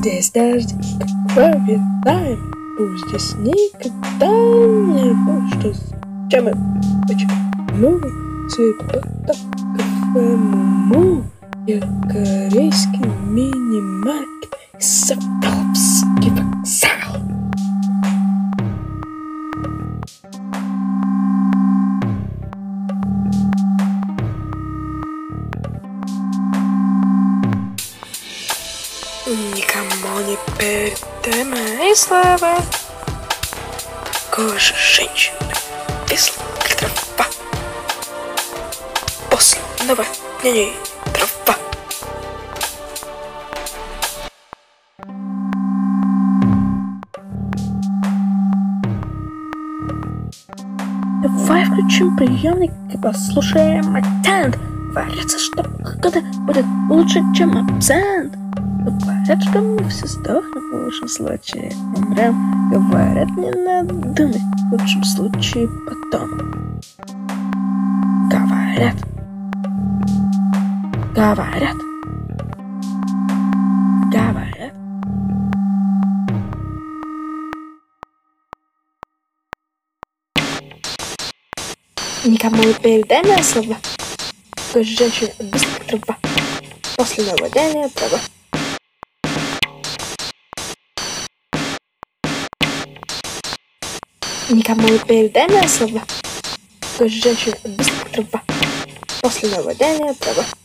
Здесь дожди, проверяем, пусть здесь никогда не будет. Зачем мы почему цветота кафе Муму? Я корейский мини-маркет и Соколовский вокзал. Никому не передай мои слова. Кожа женщины весла, как трава. После наводнений трава. Давай включим приемник и послушаем акцент. Говорится, что погода будет лучше, чем абсент. Говорят, что мы все сдохнем, в лучшем случае умрем. Говорят, не надо думать, в лучшем случае потом. Говорят. Говорят. Говорят. Никому не передай мои слова. Такой женщине быстро трава. После наводнения трава. Никому не передай мои слова. Такой женщине быстро трава. После наводнения трава.